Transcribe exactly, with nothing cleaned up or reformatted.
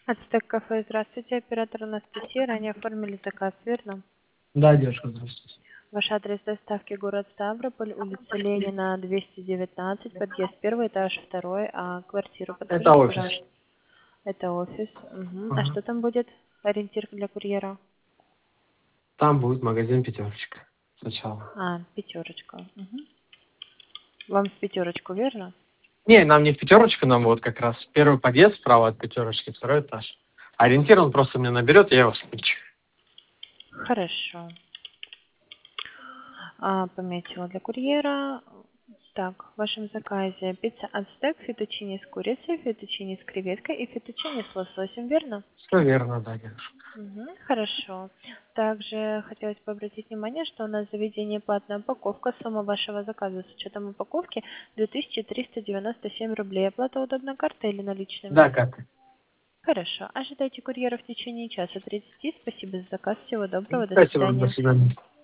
Ацтек кафе, здравствуйте, оператор Анастасия. Ранее оформили заказ, верно? Да, девушка, здравствуйте. Ваш адрес доставки город Ставрополь, улица Ленина, двести девятнадцать, подъезд первый, этаж второй, а квартиру Это подскажите, офис. пожалуйста. Это офис. Мгм. А Ага. что там будет? Ориентир для курьера? Там будет магазин «Пятерочка» сначала. А, пятерочка. Мгм. Вам в пятерочку, верно? Не, нам не в «Пятерочку», нам вот как раз первый подъезд справа от «Пятерочки», второй этаж. Ориентир он просто мне наберет, я его спичу. Хорошо. А, пометила для курьера. Так, в вашем заказе пицца ацтек, фетучини с курицей, фетучини с креветкой и фетучини с лососем, верно? Все верно, да, девушка. Мгм, хорошо. Также хотелось бы обратить внимание, что у нас в заведении платная упаковка. Сумма вашего заказа с учетом упаковки две тысячи триста девяносто семь рублей. Оплата удобна картой или наличными? Да, как? Хорошо. Ожидайте курьера в течение часа тридцати. Спасибо за заказ. Всего доброго. До Спасибо, до свидания. свидания.